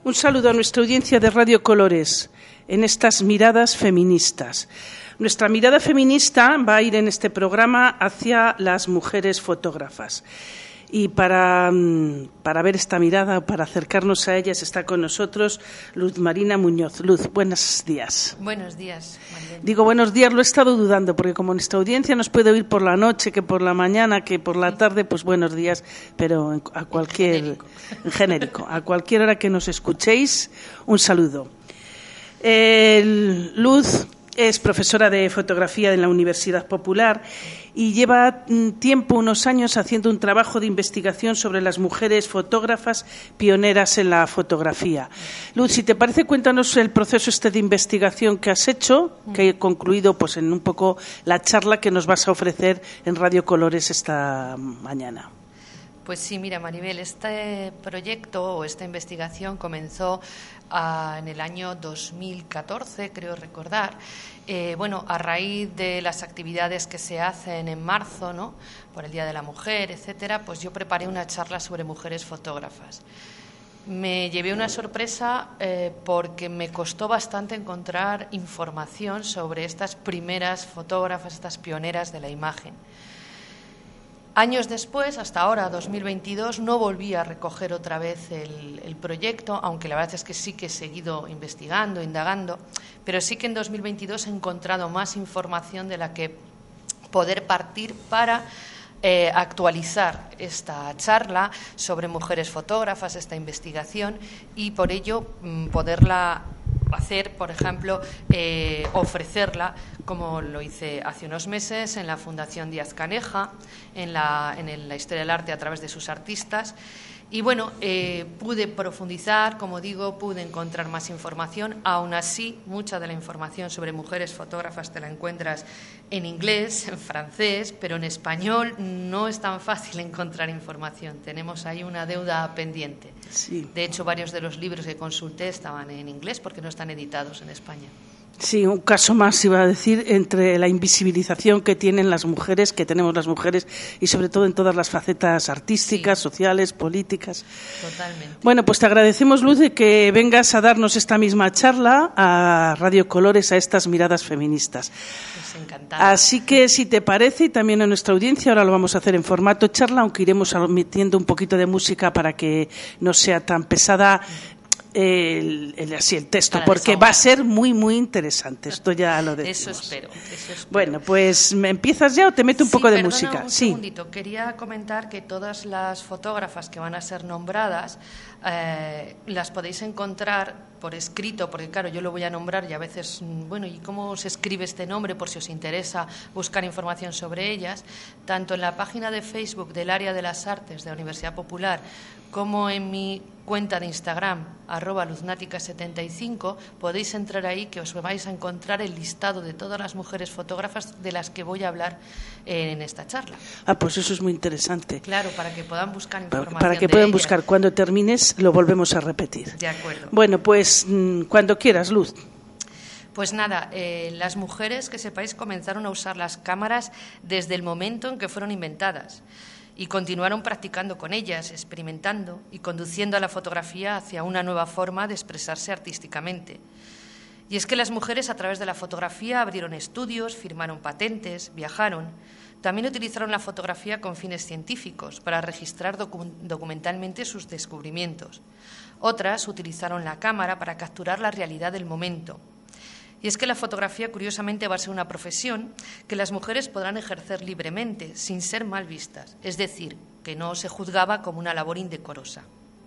Un saludo a nuestra audiencia de Radio Colores en estas miradas feministas. Nuestra mirada feminista va a ir en este programa hacia las mujeres fotógrafas. Y para ver esta mirada, para acercarnos a ellas, está con nosotros Luz Marina Muñoz. Luz, buenos días. Buenos días, Marlene. Digo buenos días, lo he estado dudando, porque como nuestra audiencia nos puede oír por la noche, que por la mañana, que por la tarde, pues buenos días, pero a cualquier en genérico, a cualquier hora que nos escuchéis, un saludo. Luz es profesora de fotografía en la Universidad Popular y lleva unos años, haciendo un trabajo de investigación sobre las mujeres fotógrafas pioneras en la fotografía. Luz, si te parece, cuéntanos el proceso de investigación que has hecho, que he concluido pues en un poco la charla que nos vas a ofrecer en Radio Colores esta mañana. Pues sí, mira, Maribel, este proyecto o esta investigación comenzó en el año 2014, creo recordar. A raíz de las actividades que se hacen en marzo, ¿no?, por el Día de la Mujer, etcétera, pues yo preparé una charla sobre mujeres fotógrafas. Me llevé una sorpresa porque me costó bastante encontrar información sobre estas primeras fotógrafas, estas pioneras de la imagen. Años después, hasta ahora, 2022, no volví a recoger otra vez el proyecto, aunque la verdad es que sí que he seguido investigando, indagando, pero sí que en 2022 he encontrado más información de la que poder partir para actualizar esta charla sobre mujeres fotógrafas, esta investigación, y por ello poderla hacer, por ejemplo, ofrecerla, como lo hice hace unos meses en la Fundación Díaz Caneja, en la Historia del Arte a través de sus artistas. Y bueno, pude profundizar, como digo, pude encontrar más información. Aún así, mucha de la información sobre mujeres fotógrafas te la encuentras en inglés, en francés, pero en español no es tan fácil encontrar información. Tenemos ahí una deuda pendiente. Sí. De hecho, varios de los libros que consulté estaban en inglés porque no están editados en España. Sí, un caso más, iba a decir, entre la invisibilización que tienen las mujeres, que tenemos las mujeres, y sobre todo en todas las facetas artísticas, sociales, políticas. Totalmente. Bueno, pues te agradecemos, Luz, de que vengas a darnos esta misma charla a Radio Colores, a estas miradas feministas. Pues encantada. Así que, si te parece, y también a nuestra audiencia, ahora lo vamos a hacer en formato charla, aunque iremos metiendo un poquito de música para que no sea tan pesada el texto, porque va a ser muy, muy interesante. Esto ya lo decimos. Eso espero. Bueno, pues ¿me empiezas ya o te meto un poco de música? Un segundito. Quería comentar que todas las fotógrafas que van a ser nombradas las podéis encontrar por escrito, porque claro, yo lo voy a nombrar y a veces, ¿y cómo se escribe este nombre? Por si os interesa buscar información sobre ellas, tanto en la página de Facebook del Área de las Artes de la Universidad Popular como en mi cuenta de Instagram, @luznatica75, podéis entrar ahí, que os vais a encontrar el listado de todas las mujeres fotógrafas de las que voy a hablar en esta charla. Pues eso es muy interesante. Claro, para que puedan buscar información. Para que puedan buscar. Cuando termines, lo volvemos a repetir. De acuerdo. Bueno, pues cuando quieras, Luz. Pues nada, las mujeres, que sepáis, comenzaron a usar las cámaras desde el momento en que fueron inventadas y continuaron practicando con ellas, experimentando y conduciendo a la fotografía hacia una nueva forma de expresarse artísticamente. Y es que las mujeres, a través de la fotografía, abrieron estudios, firmaron patentes, viajaron. También utilizaron la fotografía con fines científicos, para registrar documentalmente sus descubrimientos. Otras utilizaron la cámara para capturar la realidad del momento. Y es que la fotografía, curiosamente, va a ser una profesión que las mujeres podrán ejercer libremente, sin ser mal vistas, es decir, que no se juzgaba como una labor indecorosa.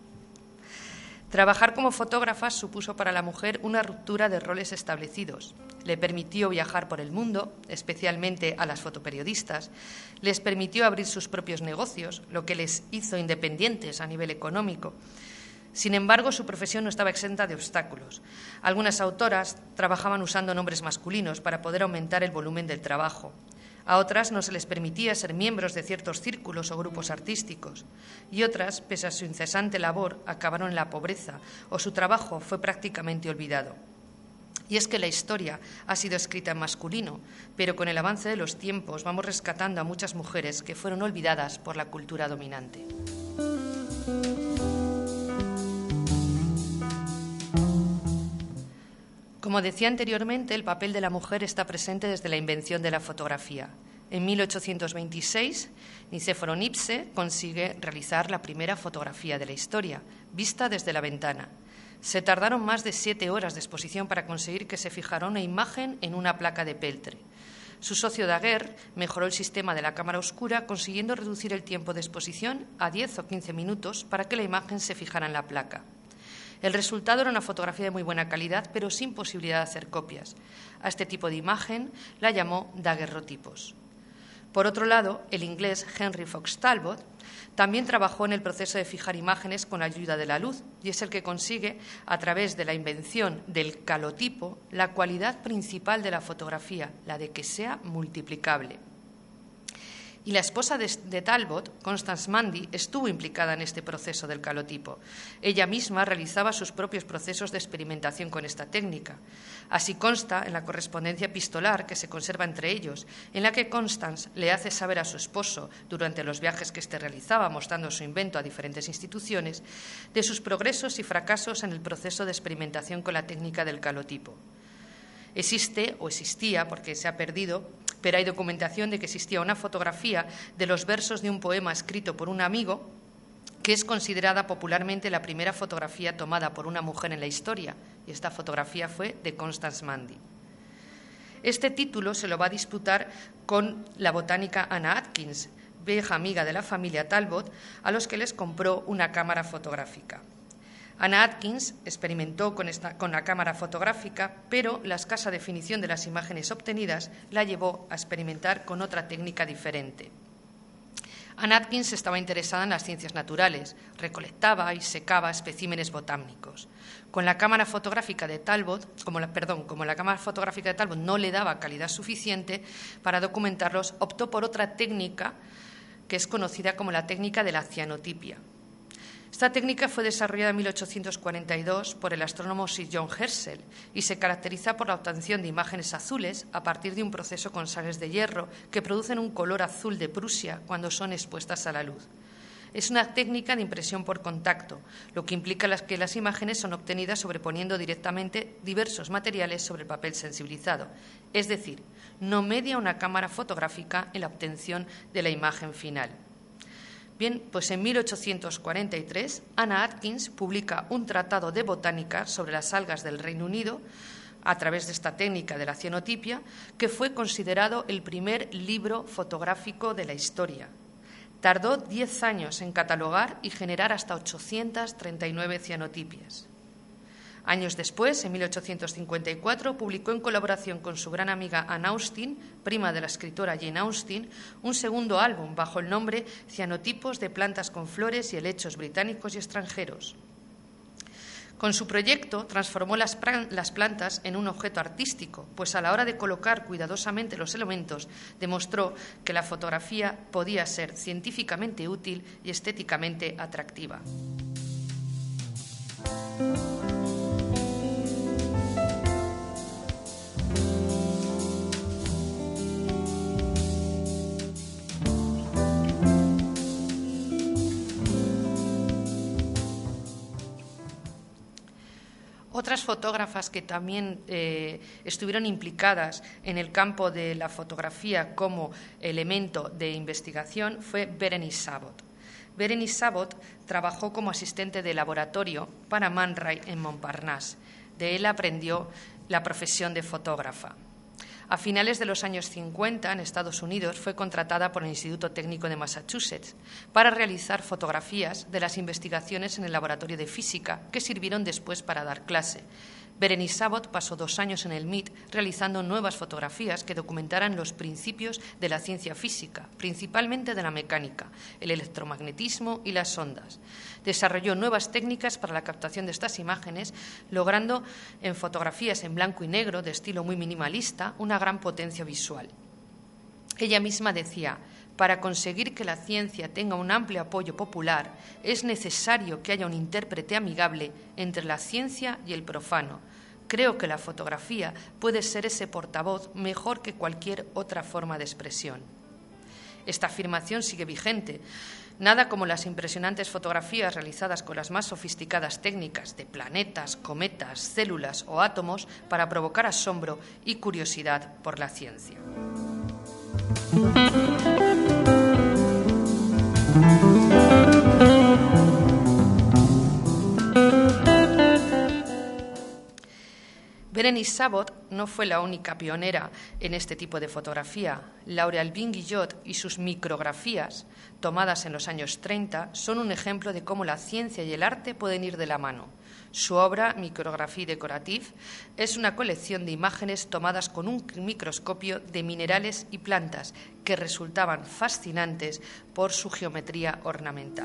Trabajar como fotógrafa supuso para la mujer una ruptura de roles establecidos. Le permitió viajar por el mundo, especialmente a las fotoperiodistas. Les permitió abrir sus propios negocios, lo que les hizo independientes a nivel económico. Sin embargo, su profesión no estaba exenta de obstáculos. Algunas autoras trabajaban usando nombres masculinos para poder aumentar el volumen del trabajo. A otras no se les permitía ser miembros de ciertos círculos o grupos artísticos. Y otras, pese a su incesante labor, acabaron en la pobreza o su trabajo fue prácticamente olvidado. Y es que la historia ha sido escrita en masculino, pero con el avance de los tiempos vamos rescatando a muchas mujeres que fueron olvidadas por la cultura dominante. Como decía anteriormente, el papel de la mujer está presente desde la invención de la fotografía. En 1826, Nicéforo Niepce consigue realizar la primera fotografía de la historia, vista desde la ventana. Se tardaron más de 7 horas de exposición para conseguir que se fijara una imagen en una placa de peltre. Su socio Daguerre mejoró el sistema de la cámara oscura, consiguiendo reducir el tiempo de exposición a 10 o 15 minutos para que la imagen se fijara en la placa. El resultado era una fotografía de muy buena calidad, pero sin posibilidad de hacer copias. A este tipo de imagen la llamó daguerrotipos. Por otro lado, el inglés Henry Fox Talbot también trabajó en el proceso de fijar imágenes con la ayuda de la luz, y es el que consigue, a través de la invención del calotipo, la cualidad principal de la fotografía, la de que sea multiplicable. Y la esposa de Talbot, Constance Mandy, estuvo implicada en este proceso del calotipo. Ella misma realizaba sus propios procesos de experimentación con esta técnica. Así consta en la correspondencia epistolar que se conserva entre ellos, en la que Constance le hace saber a su esposo, durante los viajes que éste realizaba, mostrando su invento a diferentes instituciones, de sus progresos y fracasos en el proceso de experimentación con la técnica del calotipo. Existe, o existía, porque se ha perdido, pero hay documentación de que existía una fotografía de los versos de un poema escrito por un amigo, que es considerada popularmente la primera fotografía tomada por una mujer en la historia, y esta fotografía fue de Constance Mandy. Este título se lo va a disputar con la botánica Anna Atkins, vieja amiga de la familia Talbot, a los que les compró una cámara fotográfica. Anna Atkins experimentó con la cámara fotográfica, pero la escasa definición de las imágenes obtenidas la llevó a experimentar con otra técnica diferente. Anna Atkins estaba interesada en las ciencias naturales, recolectaba y secaba especímenes botánicos. Con la cámara fotográfica de Talbot, como la cámara fotográfica de Talbot no le daba calidad suficiente para documentarlos, optó por otra técnica que es conocida como la técnica de la cianotipia. Esta técnica fue desarrollada en 1842 por el astrónomo Sir John Herschel y se caracteriza por la obtención de imágenes azules a partir de un proceso con sales de hierro que producen un color azul de Prusia cuando son expuestas a la luz. Es una técnica de impresión por contacto, lo que implica que las imágenes son obtenidas sobreponiendo directamente diversos materiales sobre el papel sensibilizado, es decir, no media una cámara fotográfica en la obtención de la imagen final. Bien, pues en 1843 Anna Atkins publica un tratado de botánica sobre las algas del Reino Unido a través de esta técnica de la cianotipia, que fue considerado el primer libro fotográfico de la historia. Tardó 10 años en catalogar y generar hasta 839 cianotipias. Años después, en 1854, publicó en colaboración con su gran amiga Anne Austen, prima de la escritora Jane Austen, un segundo álbum bajo el nombre Cianotipos de plantas con flores y helechos británicos y extranjeros. Con su proyecto transformó las plantas en un objeto artístico, pues a la hora de colocar cuidadosamente los elementos demostró que la fotografía podía ser científicamente útil y estéticamente atractiva. Otras fotógrafas que también estuvieron implicadas en el campo de la fotografía como elemento de investigación fue Berenice Sabot. Berenice Sabot trabajó como asistente de laboratorio para Man Ray en Montparnasse. De él aprendió la profesión de fotógrafa. A finales de los años 50, en Estados Unidos, fue contratada por el Instituto Técnico de Massachusetts para realizar fotografías de las investigaciones en el laboratorio de física que sirvieron después para dar clase. Berenice Sabot pasó 2 años en el MIT realizando nuevas fotografías que documentaran los principios de la ciencia física, principalmente de la mecánica, el electromagnetismo y las ondas. Desarrolló nuevas técnicas para la captación de estas imágenes, logrando en fotografías en blanco y negro de estilo muy minimalista una gran potencia visual. Ella misma decía: para conseguir que la ciencia tenga un amplio apoyo popular, es necesario que haya un intérprete amigable entre la ciencia y el profano. Creo que la fotografía puede ser ese portavoz mejor que cualquier otra forma de expresión. Esta afirmación sigue vigente. Nada como las impresionantes fotografías realizadas con las más sofisticadas técnicas de planetas, cometas, células o átomos para provocar asombro y curiosidad por la ciencia. Berenice Sabot no fue la única pionera en este tipo de fotografía. Laure Albin-Guillot y sus micrografías, tomadas en los años 30, son un ejemplo de cómo la ciencia y el arte pueden ir de la mano. Su obra, Micrographie décorative, es una colección de imágenes tomadas con un microscopio de minerales y plantas que resultaban fascinantes por su geometría ornamental.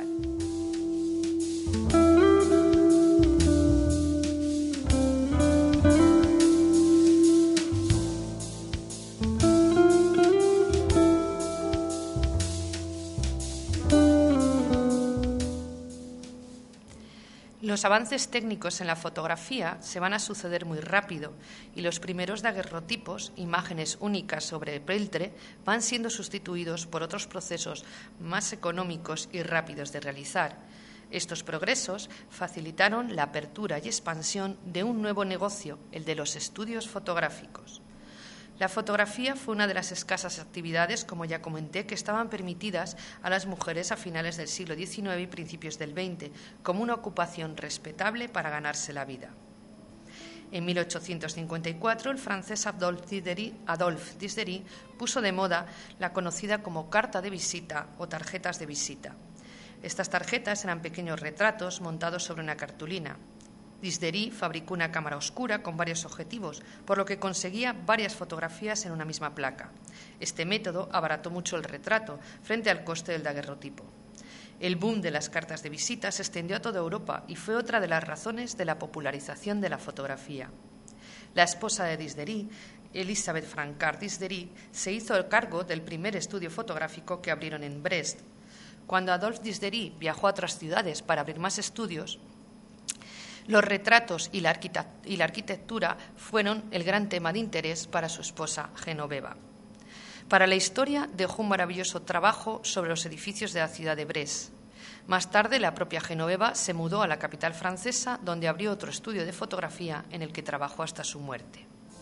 Los avances técnicos en la fotografía se van a suceder muy rápido y los primeros daguerrotipos, imágenes únicas sobre peltre, van siendo sustituidos por otros procesos más económicos y rápidos de realizar. Estos progresos facilitaron la apertura y expansión de un nuevo negocio, el de los estudios fotográficos. La fotografía fue una de las escasas actividades, como ya comenté, que estaban permitidas a las mujeres a finales del siglo XIX y principios del XX, como una ocupación respetable para ganarse la vida. En 1854, el francés Adolphe Disdéry puso de moda la conocida como carta de visita o tarjetas de visita. Estas tarjetas eran pequeños retratos montados sobre una cartulina. Disdéry fabricó una cámara oscura con varios objetivos, por lo que conseguía varias fotografías en una misma placa. Este método abarató mucho el retrato frente al coste del daguerrotipo. El boom de las cartas de visita se extendió a toda Europa y fue otra de las razones de la popularización de la fotografía. La esposa de Disdéry, Elisabeth Francard Disdéry, se hizo cargo del primer estudio fotográfico que abrieron en Brest. Cuando Adolphe Disdéry viajó a otras ciudades para abrir más estudios, los retratos y la arquitectura fueron el gran tema de interés para su esposa Genoveva. Para la historia dejó un maravilloso trabajo sobre los edificios de la ciudad de Brest. Más tarde, la propia Genoveva se mudó a la capital francesa, donde abrió otro estudio de fotografía en el que trabajó hasta su muerte.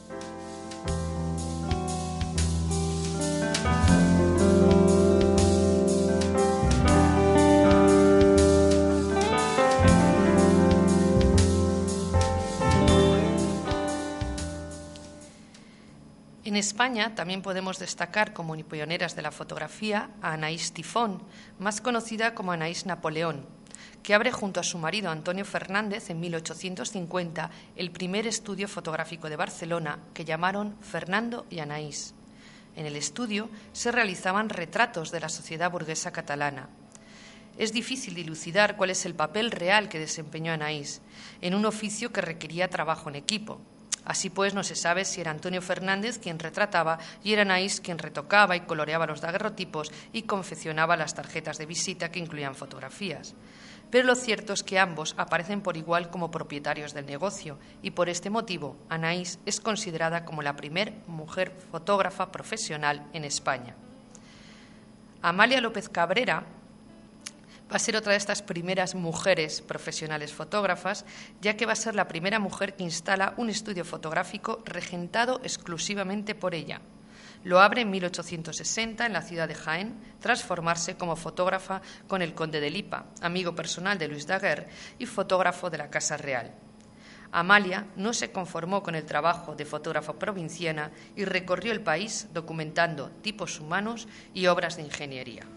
En España también podemos destacar como pioneras de la fotografía a Anaïs Tifón, más conocida como Anaïs Napoleón, que abre junto a su marido Antonio Fernández en 1850 el primer estudio fotográfico de Barcelona que llamaron Fernando y Anaïs. En el estudio se realizaban retratos de la sociedad burguesa catalana. Es difícil dilucidar cuál es el papel real que desempeñó Anaïs en un oficio que requería trabajo en equipo. Así pues, no se sabe si era Antonio Fernández quien retrataba y era Anaïs quien retocaba y coloreaba los daguerrotipos y confeccionaba las tarjetas de visita que incluían fotografías. Pero lo cierto es que ambos aparecen por igual como propietarios del negocio y por este motivo Anaïs es considerada como la primer mujer fotógrafa profesional en España. Amalia López Cabrera va a ser otra de estas primeras mujeres profesionales fotógrafas, ya que va a ser la primera mujer que instala un estudio fotográfico regentado exclusivamente por ella. Lo abre en 1860 en la ciudad de Jaén, tras formarse como fotógrafa con el conde de Lipa, amigo personal de Luis Daguerre y fotógrafo de la Casa Real. Amalia no se conformó con el trabajo de fotógrafa provinciana y recorrió el país documentando tipos humanos y obras de ingeniería.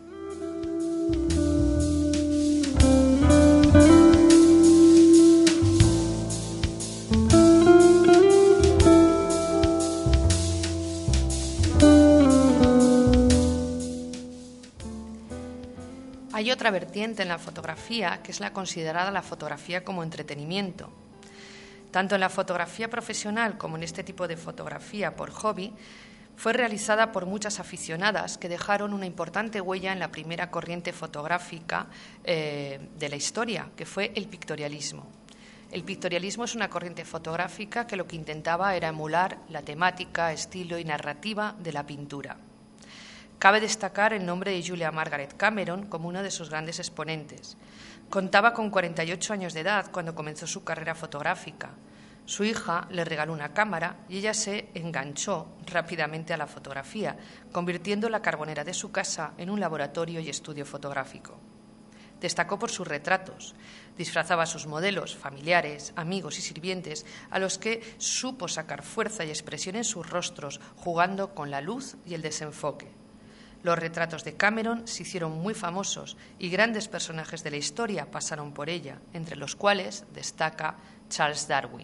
Hay otra vertiente en la fotografía que es la considerada la fotografía como entretenimiento. Tanto en la fotografía profesional como en este tipo de fotografía por hobby, fue realizada por muchas aficionadas que dejaron una importante huella en la primera corriente fotográfica de la historia, que fue el pictorialismo. El pictorialismo es una corriente fotográfica que lo que intentaba era emular la temática, estilo y narrativa de la pintura. Cabe destacar el nombre de Julia Margaret Cameron como uno de sus grandes exponentes. Contaba con 48 años de edad cuando comenzó su carrera fotográfica. Su hija le regaló una cámara y ella se enganchó rápidamente a la fotografía, convirtiendo la carbonera de su casa en un laboratorio y estudio fotográfico. Destacó por sus retratos. Disfrazaba a sus modelos, familiares, amigos y sirvientes, a los que supo sacar fuerza y expresión en sus rostros, jugando con la luz y el desenfoque. Los retratos de Cameron se hicieron muy famosos y grandes personajes de la historia pasaron por ella, entre los cuales destaca Charles Darwin.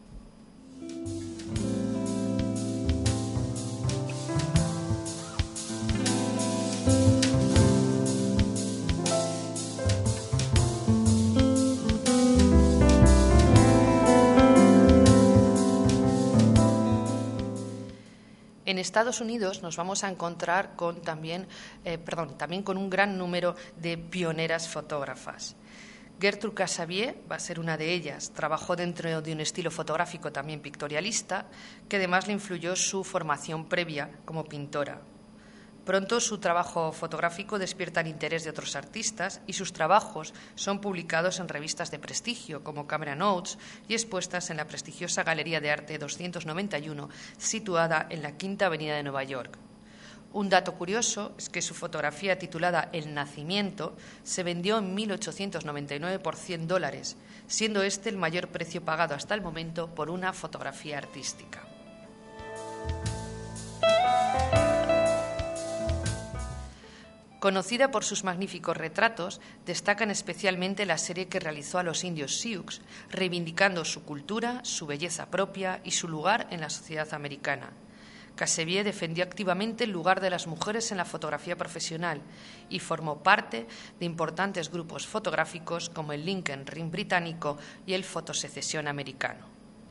En Estados Unidos nos vamos a encontrar con también con un gran número de pioneras fotógrafas. Gertrude Casabier va a ser una de ellas. Trabajó dentro de un estilo fotográfico también pictorialista, que además le influyó su formación previa como pintora. Pronto su trabajo fotográfico despierta el interés de otros artistas y sus trabajos son publicados en revistas de prestigio como Camera Notes y expuestas en la prestigiosa Galería de Arte 291, situada en la Quinta Avenida de Nueva York. Un dato curioso es que su fotografía titulada El Nacimiento se vendió en 1899 por $100, siendo este el mayor precio pagado hasta el momento por una fotografía artística. Conocida por sus magníficos retratos, destacan especialmente la serie que realizó a los indios Sioux, reivindicando su cultura, su belleza propia y su lugar en la sociedad americana. Casabier defendió activamente el lugar de las mujeres en la fotografía profesional y formó parte de importantes grupos fotográficos como el Lincoln Ring británico y el Fotosecesión americano.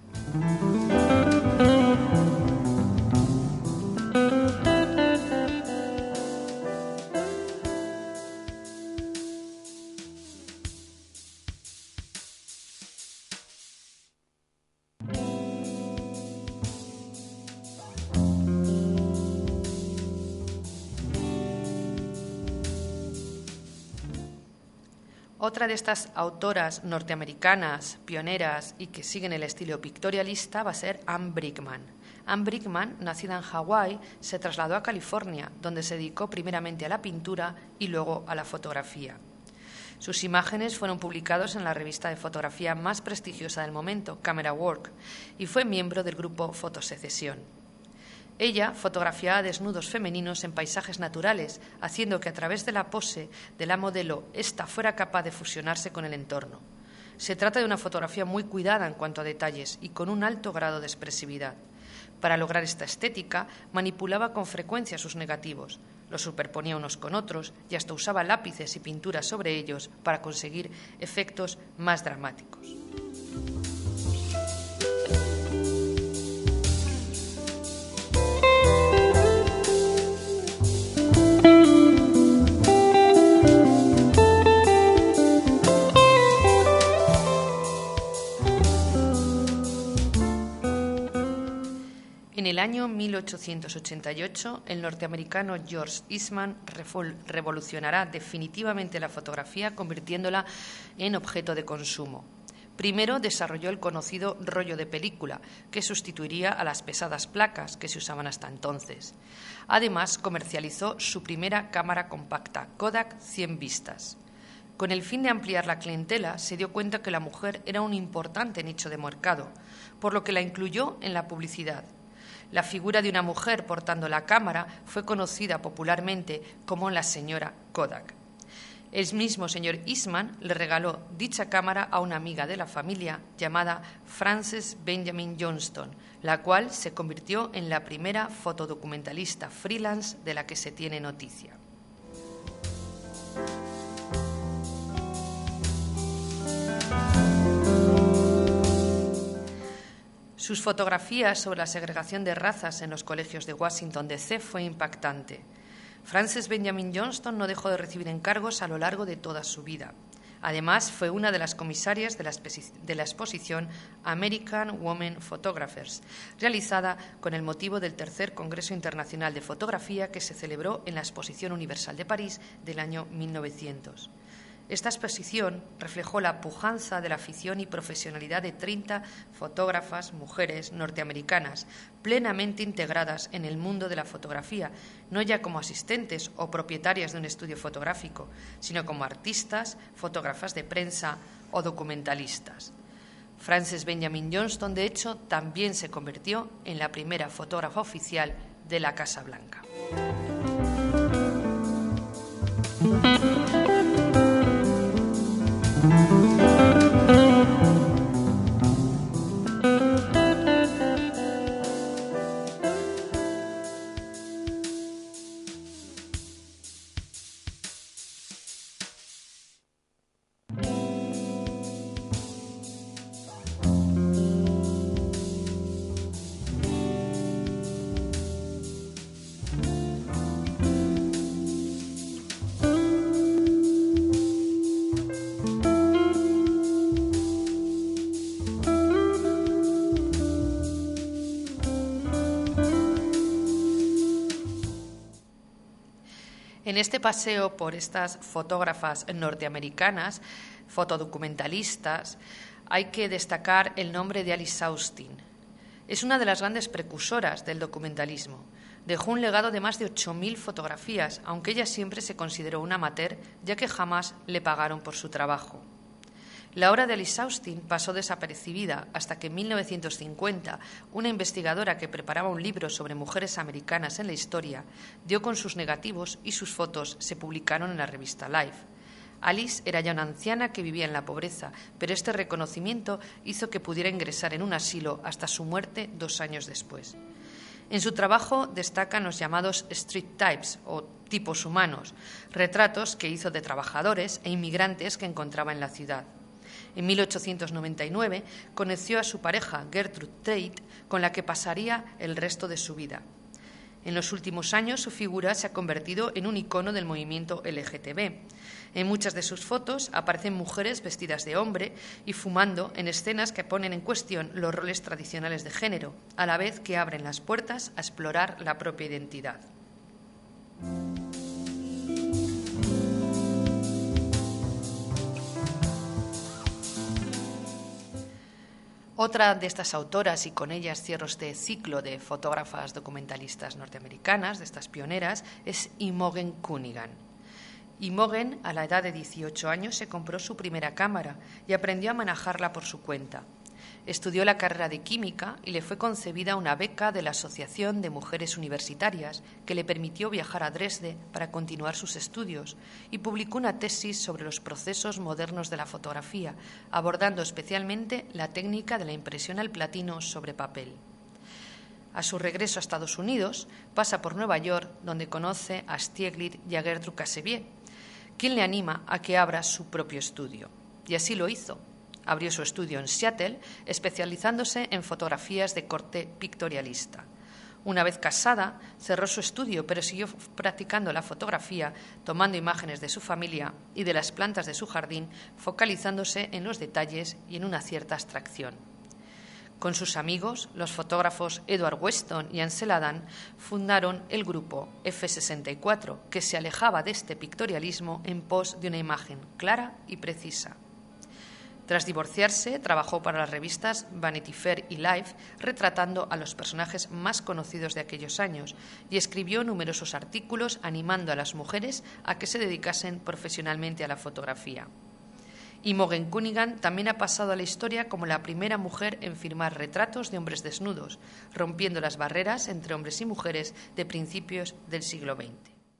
Otra de estas autoras norteamericanas pioneras y que siguen el estilo pictorialista va a ser Anne Brickman. Anne Brickman, nacida en Hawái, se trasladó a California, donde se dedicó primeramente a la pintura y luego a la fotografía. Sus imágenes fueron publicadas en la revista de fotografía más prestigiosa del momento, Camera Work, y fue miembro del grupo Fotosecesión. Ella fotografiaba desnudos femeninos en paisajes naturales, haciendo que a través de la pose de la modelo ésta fuera capaz de fusionarse con el entorno. Se trata de una fotografía muy cuidada en cuanto a detalles y con un alto grado de expresividad. Para lograr esta estética, manipulaba con frecuencia sus negativos, los superponía unos con otros y hasta usaba lápices y pinturas sobre ellos para conseguir efectos más dramáticos. En el año 1888, el norteamericano George Eastman revolucionará definitivamente la fotografía, convirtiéndola en objeto de consumo. Primero desarrolló el conocido rollo de película, que sustituiría a las pesadas placas que se usaban hasta entonces. Además, comercializó su primera cámara compacta, Kodak 100 vistas. Con el fin de ampliar la clientela, se dio cuenta que la mujer era un importante nicho de mercado, por lo que la incluyó en la publicidad. La figura de una mujer portando la cámara fue conocida popularmente como la señora Kodak. El mismo señor Eastman le regaló dicha cámara a una amiga de la familia llamada Frances Benjamin Johnston, la cual se convirtió en la primera fotodocumentalista freelance de la que se tiene noticia. Sus fotografías sobre la segregación de razas en los colegios de Washington, D.C. fue impactante. Frances Benjamin Johnston no dejó de recibir encargos a lo largo de toda su vida. Además, fue una de las comisarias de la exposición American Women Photographers, realizada con el motivo del Tercer Congreso Internacional de Fotografía que se celebró en la Exposición Universal de París del año 1900. Esta exposición reflejó la pujanza de la afición y profesionalidad de 30 fotógrafas mujeres norteamericanas, plenamente integradas en el mundo de la fotografía, no ya como asistentes o propietarias de un estudio fotográfico, sino como artistas, fotógrafas de prensa o documentalistas. Frances Benjamin Johnston, de hecho, también se convirtió en la primera fotógrafa oficial de la Casa Blanca. En este paseo por estas fotógrafas norteamericanas, fotodocumentalistas, hay que destacar el nombre de Alice Austin. Es una de las grandes precursoras del documentalismo. Dejó un legado de más de 8.000 fotografías, aunque ella siempre se consideró una amateur, ya que jamás le pagaron por su trabajo. La obra de Alice Austin pasó desapercibida hasta que en 1950 una investigadora que preparaba un libro sobre mujeres americanas en la historia dio con sus negativos y sus fotos se publicaron en la revista Life. Alice era ya una anciana que vivía en la pobreza, pero este reconocimiento hizo que pudiera ingresar en un asilo hasta su muerte 2 años después. En su trabajo destacan los llamados street types o tipos humanos, retratos que hizo de trabajadores e inmigrantes que encontraba en la ciudad. En 1899 conoció a su pareja Gertrude Tate, con la que pasaría el resto de su vida. En los últimos años su figura se ha convertido en un icono del movimiento LGTB. En muchas de sus fotos aparecen mujeres vestidas de hombre y fumando en escenas que ponen en cuestión los roles tradicionales de género, a la vez que abren las puertas a explorar la propia identidad. Otra de estas autoras, y con ellas cierro este ciclo de fotógrafas documentalistas norteamericanas, de estas pioneras, es Imogen Cunningham. Imogen, a la edad de 18 años, se compró su primera cámara y aprendió a manejarla por su cuenta. Estudió la carrera de química y le fue concebida una beca de la Asociación de Mujeres Universitarias que le permitió viajar a Dresde para continuar sus estudios y publicó una tesis sobre los procesos modernos de la fotografía, abordando especialmente la técnica de la impresión al platino sobre papel. A su regreso a Estados Unidos, pasa por Nueva York, donde conoce a Stieglitz y a Gertrude Casevier, quien le anima a que abra su propio estudio. Y así lo hizo. Abrió su estudio en Seattle, especializándose en fotografías de corte pictorialista. Una vez casada, cerró su estudio, pero siguió practicando la fotografía, tomando imágenes de su familia y de las plantas de su jardín, focalizándose en los detalles y en una cierta abstracción. Con sus amigos, los fotógrafos Edward Weston y Ansel Adams, fundaron el grupo F64, que se alejaba de este pictorialismo en pos de una imagen clara y precisa. Tras divorciarse, trabajó para las revistas Vanity Fair y Life, retratando a los personajes más conocidos de aquellos años, y escribió numerosos artículos animando a las mujeres a que se dedicasen profesionalmente a la fotografía. Imogen Cunningham también ha pasado a la historia como la primera mujer en firmar retratos de hombres desnudos, rompiendo las barreras entre hombres y mujeres de principios del siglo XX.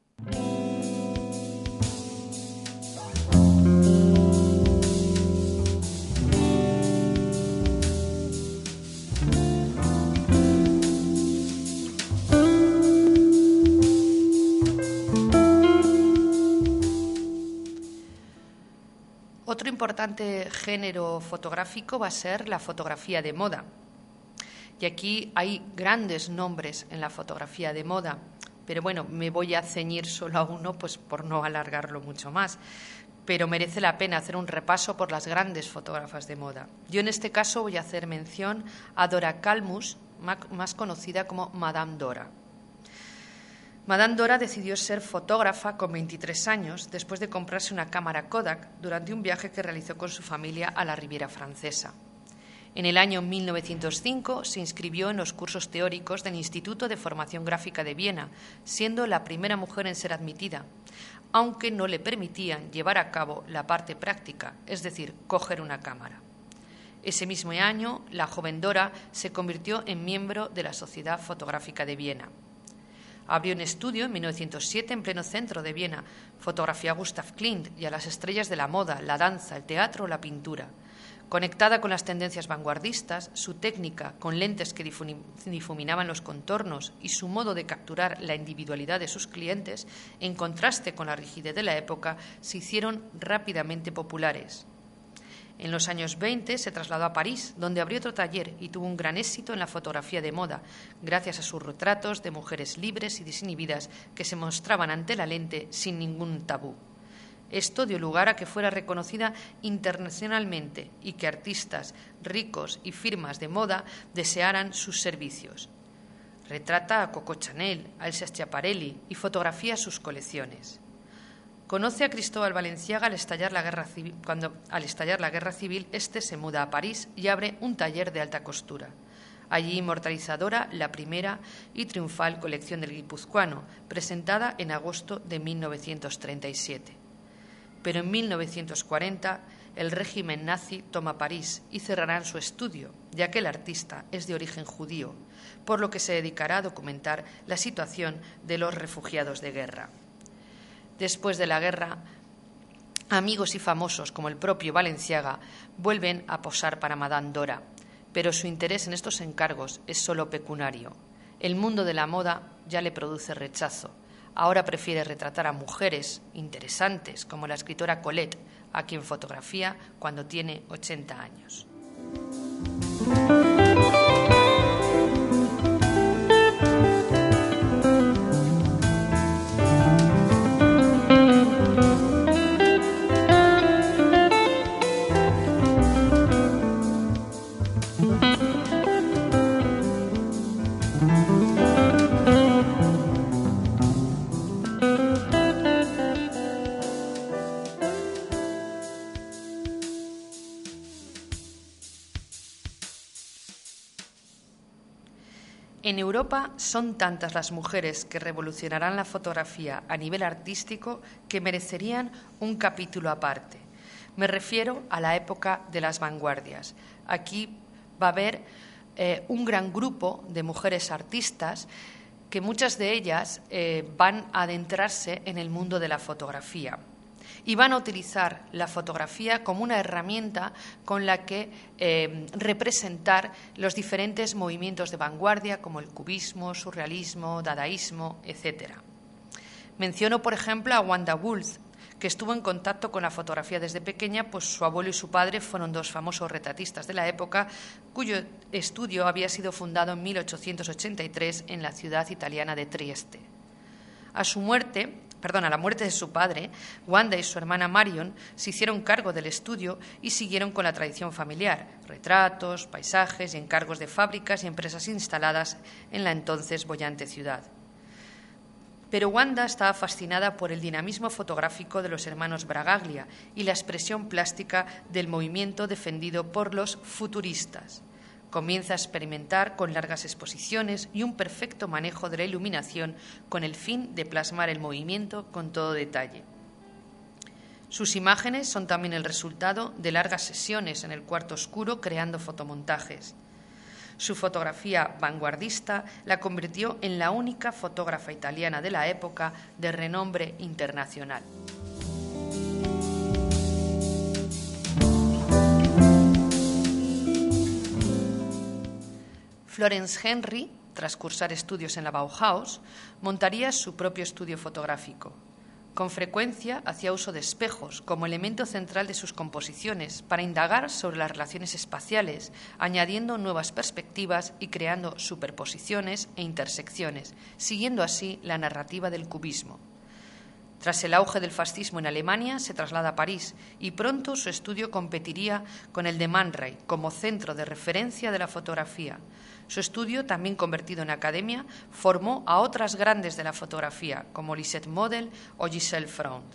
Otro importante género fotográfico va a ser la fotografía de moda. Y aquí hay grandes nombres en la fotografía de moda, pero bueno, me voy a ceñir solo a uno pues por no alargarlo mucho más. pero merece la pena hacer un repaso por las grandes fotógrafas de moda. Yo en este caso voy a hacer mención a Dora Kalmus, más conocida como Madame Dora. Madame Dora decidió ser fotógrafa con 23 años después de comprarse una cámara Kodak durante un viaje que realizó con su familia a la Riviera Francesa. En el año 1905 se inscribió en los cursos teóricos del Instituto de Formación Gráfica de Viena, siendo la primera mujer en ser admitida, aunque no le permitían llevar a cabo la parte práctica, es decir, coger una cámara. Ese mismo año, la joven Dora se convirtió en miembro de la Sociedad Fotográfica de Viena. Abrió un estudio en 1907 en pleno centro de Viena, fotografió a Gustav Klimt y a las estrellas de la moda, la danza, el teatro o la pintura. Conectada con las tendencias vanguardistas, su técnica, con lentes que difuminaban los contornos y su modo de capturar la individualidad de sus clientes, en contraste con la rigidez de la época, se hicieron rápidamente populares. En los años 20 se trasladó a París, donde abrió otro taller y tuvo un gran éxito en la fotografía de moda, gracias a sus retratos de mujeres libres y desinhibidas que se mostraban ante la lente sin ningún tabú. Esto dio lugar a que fuera reconocida internacionalmente y que artistas ricos y firmas de moda desearan sus servicios. Retrata a Coco Chanel, a Elsa Schiaparelli y fotografía sus colecciones. Conoce a Cristóbal Balenciaga al estallar la guerra civil, cuando al estallar la guerra civil, este se muda a París y abre un taller de alta costura. Allí inmortaliza Dora la primera y triunfal colección del guipuzcoano, presentada en agosto de 1937. Pero en 1940 el régimen nazi toma París y cerrarán su estudio, ya que el artista es de origen judío, por lo que se dedicará a documentar la situación de los refugiados de guerra. Después de la guerra, amigos y famosos como el propio Balenciaga vuelven a posar para Madame Dora, pero su interés en estos encargos es solo pecuniario. El mundo de la moda ya le produce rechazo. Ahora prefiere retratar a mujeres interesantes, como la escritora Colette, a quien fotografía cuando tiene 80 años. En Europa son tantas las mujeres que revolucionarán la fotografía a nivel artístico que merecerían un capítulo aparte. Me refiero a la época de las vanguardias. Aquí va a haber un gran grupo de mujeres artistas que muchas de ellas van a adentrarse en el mundo de la fotografía. Y van a utilizar la fotografía como una herramienta con la que representar los diferentes movimientos de vanguardia como el cubismo, surrealismo, dadaísmo, etc. Menciono, por ejemplo, a Wanda Wolf, que estuvo en contacto con la fotografía desde pequeña, pues su abuelo y su padre fueron dos famosos retratistas de la época, cuyo estudio había sido fundado en 1883 en la ciudad italiana de Trieste. A la muerte de su padre, Wanda y su hermana Marion se hicieron cargo del estudio y siguieron con la tradición familiar, retratos, paisajes y encargos de fábricas y empresas instaladas en la entonces boyante ciudad. Pero Wanda estaba fascinada por el dinamismo fotográfico de los hermanos Bragaglia y la expresión plástica del movimiento defendido por los futuristas. Comienza a experimentar con largas exposiciones y un perfecto manejo de la iluminación con el fin de plasmar el movimiento con todo detalle. Sus imágenes son también el resultado de largas sesiones en el cuarto oscuro creando fotomontajes. Su fotografía vanguardista la convirtió en la única fotógrafa italiana de la época de renombre internacional. Florence Henry, tras cursar estudios en la Bauhaus, montaría su propio estudio fotográfico. Con frecuencia hacía uso de espejos como elemento central de sus composiciones para indagar sobre las relaciones espaciales, añadiendo nuevas perspectivas y creando superposiciones e intersecciones, siguiendo así la narrativa del cubismo. Tras el auge del fascismo en Alemania, se traslada a París y pronto su estudio competiría con el de Man Ray como centro de referencia de la fotografía. Su estudio, también convertido en academia, formó a otras grandes de la fotografía, como Lisette Model o Giselle Freund.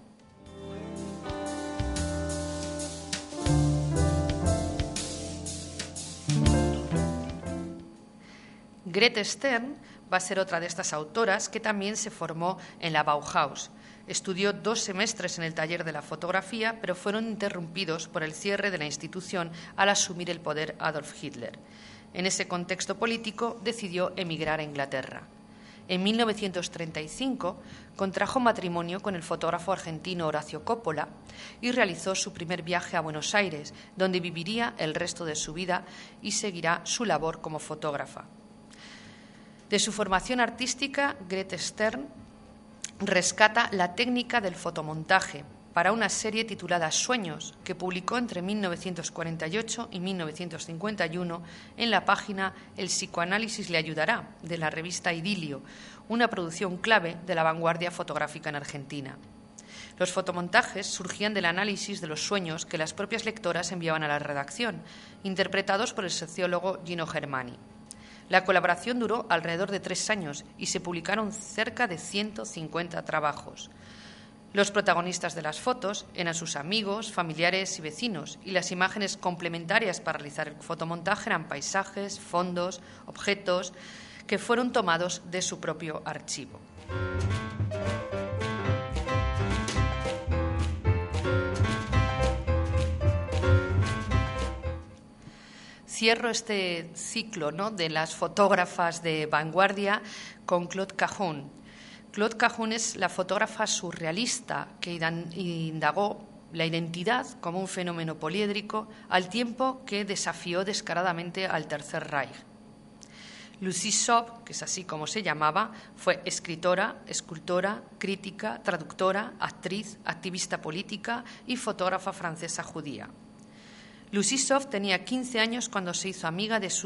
Grete Stern va a ser otra de estas autoras que también se formó en la Bauhaus. Estudió 2 semestres en el taller de la fotografía, pero fueron interrumpidos por el cierre de la institución al asumir el poder Adolf Hitler. En ese contexto político decidió emigrar a Inglaterra. En 1935 contrajo matrimonio con el fotógrafo argentino Horacio Coppola y realizó su primer viaje a Buenos Aires, donde viviría el resto de su vida y seguirá su labor como fotógrafa. De su formación artística, Grete Stern rescata la técnica del fotomontaje para una serie titulada Sueños, que publicó entre 1948 y 1951 en la página El psicoanálisis le ayudará, de la revista Idilio, una producción clave de la vanguardia fotográfica en Argentina. Los fotomontajes surgían del análisis de los sueños que las propias lectoras enviaban a la redacción, interpretados por el sociólogo Gino Germani. La colaboración duró alrededor de 3 años y se publicaron cerca de 150 trabajos. Los protagonistas de las fotos eran sus amigos, familiares y vecinos, y las imágenes complementarias para realizar el fotomontaje eran paisajes, fondos, objetos que fueron tomados de su propio archivo. Cierro este ciclo, ¿no?, de las fotógrafas de vanguardia con Claude Cahun. Claude Cahun es la fotógrafa surrealista que indagó la identidad como un fenómeno poliédrico al tiempo que desafió descaradamente al Tercer Reich. Lucie Schaub, que es así como se llamaba, fue escritora, escultora, crítica, traductora, actriz, activista política y fotógrafa francesa judía. Lucie Schaub tenía 15 años cuando se hizo amiga de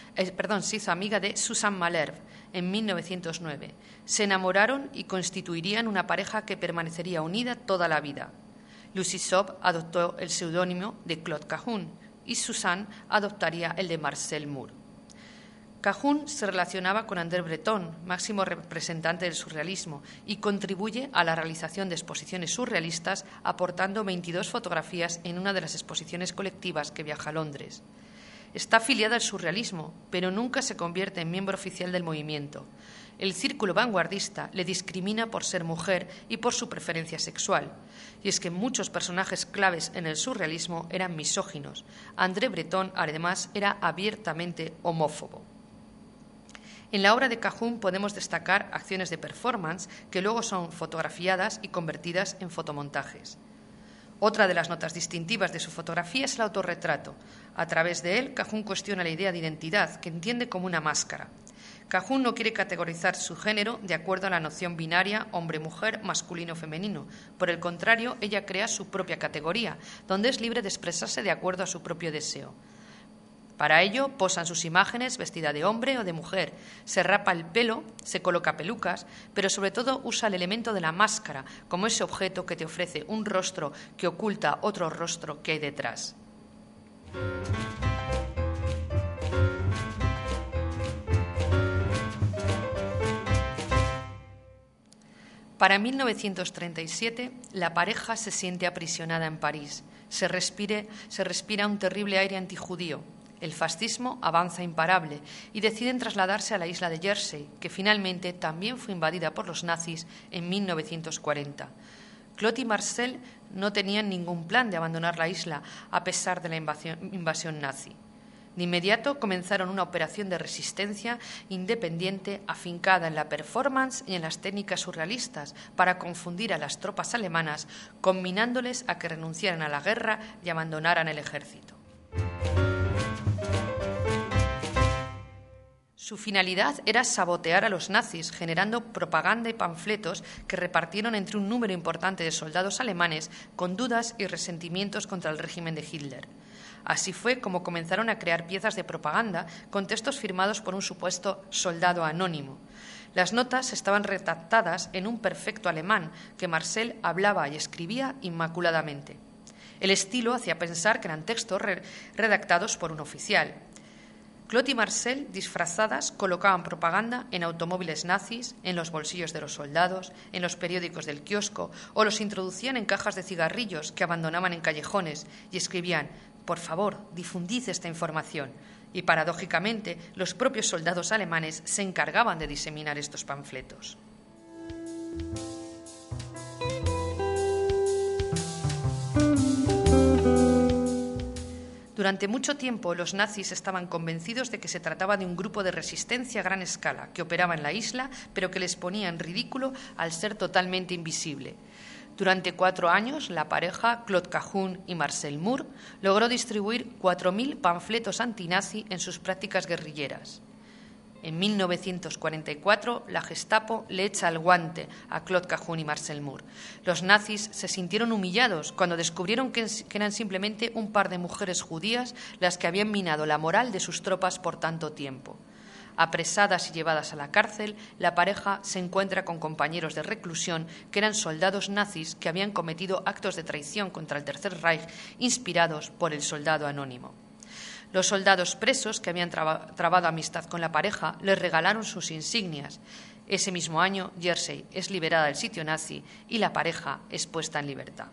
Susanne Malherbe en 1909. Se enamoraron y constituirían una pareja que permanecería unida toda la vida. Lucie Schaub adoptó el seudónimo de Claude Cahun y Susanne adoptaría el de Marcel Moore. Cahun se relacionaba con André Breton, máximo representante del surrealismo, y contribuye a la realización de exposiciones surrealistas, aportando 22 fotografías en una de las exposiciones colectivas que viaja a Londres. Está afiliada al surrealismo, pero nunca se convierte en miembro oficial del movimiento. El círculo vanguardista le discrimina por ser mujer y por su preferencia sexual. Y es que muchos personajes claves en el surrealismo eran misóginos. André Breton, además, era abiertamente homófobo. En la obra de Cahun podemos destacar acciones de performance que luego son fotografiadas y convertidas en fotomontajes. Otra de las notas distintivas de su fotografía es el autorretrato. A través de él, Cahun cuestiona la idea de identidad, que entiende como una máscara. Cahun no quiere categorizar su género de acuerdo a la noción binaria hombre-mujer, masculino-femenino. Por el contrario, ella crea su propia categoría, donde es libre de expresarse de acuerdo a su propio deseo. Para ello, posan sus imágenes vestida de hombre o de mujer, se rapa el pelo, se coloca pelucas, pero sobre todo usa el elemento de la máscara como ese objeto que te ofrece un rostro que oculta otro rostro que hay detrás. Para 1937, la pareja se siente aprisionada en París. Se respira un terrible aire antijudío. El fascismo avanza imparable y deciden trasladarse a la isla de Jersey, que finalmente también fue invadida por los nazis en 1940. Claude y Marcel no tenían ningún plan de abandonar la isla a pesar de la invasión nazi. De inmediato comenzaron una operación de resistencia independiente afincada en la performance y en las técnicas surrealistas para confundir a las tropas alemanas, combinándoles a que renunciaran a la guerra y abandonaran el ejército. Su finalidad era sabotear a los nazis, generando propaganda y panfletos que repartieron entre un número importante de soldados alemanes con dudas y resentimientos contra el régimen de Hitler. Así fue como comenzaron a crear piezas de propaganda con textos firmados por un supuesto soldado anónimo. Las notas estaban redactadas en un perfecto alemán que Marcel hablaba y escribía inmaculadamente. El estilo hacía pensar que eran textos redactados por un oficial. Claude y Marcel, disfrazadas, colocaban propaganda en automóviles nazis, en los bolsillos de los soldados, en los periódicos del kiosco, o los introducían en cajas de cigarrillos que abandonaban en callejones y escribían: «Por favor, difundid esta información». Y, paradójicamente, los propios soldados alemanes se encargaban de diseminar estos panfletos. Durante mucho tiempo, los nazis estaban convencidos de que se trataba de un grupo de resistencia a gran escala que operaba en la isla, pero que les ponía en ridículo al ser totalmente invisible. Durante 4 años, la pareja Claude Cahun y Marcel Moore logró distribuir 4.000 panfletos antinazi en sus prácticas guerrilleras. En 1944, la Gestapo le echa el guante a Claude Cahun y Marcel Moore. Los nazis se sintieron humillados cuando descubrieron que eran simplemente un par de mujeres judías las que habían minado la moral de sus tropas por tanto tiempo. Apresadas y llevadas a la cárcel, la pareja se encuentra con compañeros de reclusión que eran soldados nazis que habían cometido actos de traición contra el Tercer Reich inspirados por el soldado anónimo. Los soldados presos que habían trabado amistad con la pareja les regalaron sus insignias. Ese mismo año, Jersey es liberada del sitio nazi y la pareja es puesta en libertad.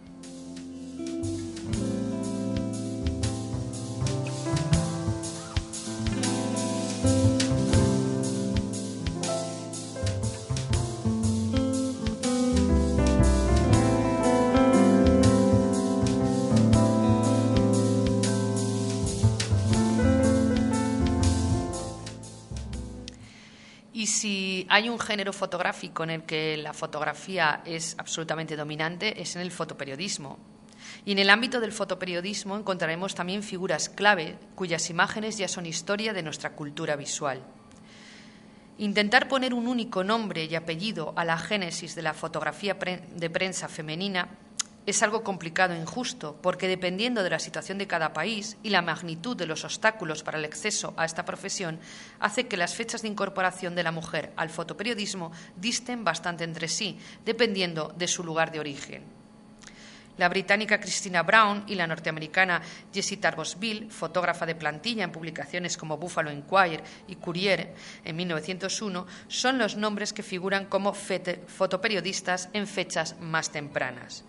Y si hay un género fotográfico en el que la fotografía es absolutamente dominante, es en el fotoperiodismo. Y en el ámbito del fotoperiodismo encontraremos también figuras clave cuyas imágenes ya son historia de nuestra cultura visual. Intentar poner un único nombre y apellido a la génesis de la fotografía de prensa femenina es algo complicado e injusto, porque dependiendo de la situación de cada país y la magnitud de los obstáculos para el acceso a esta profesión, hace que las fechas de incorporación de la mujer al fotoperiodismo disten bastante entre sí, dependiendo de su lugar de origen. La británica Christina Brown y la norteamericana Jessie Tarbosville, fotógrafa de plantilla en publicaciones como Buffalo Inquirer y Courier en 1901, son los nombres que figuran como fotoperiodistas en fechas más tempranas.